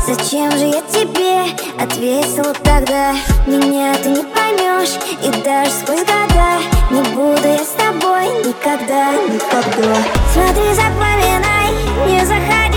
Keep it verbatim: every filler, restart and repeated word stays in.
Зачем же я тебе ответила тогда? Меня ты не поймешь, и даже сквозь года не буду я с тобой никогда, никогда. Смотри, запоминай, не заходи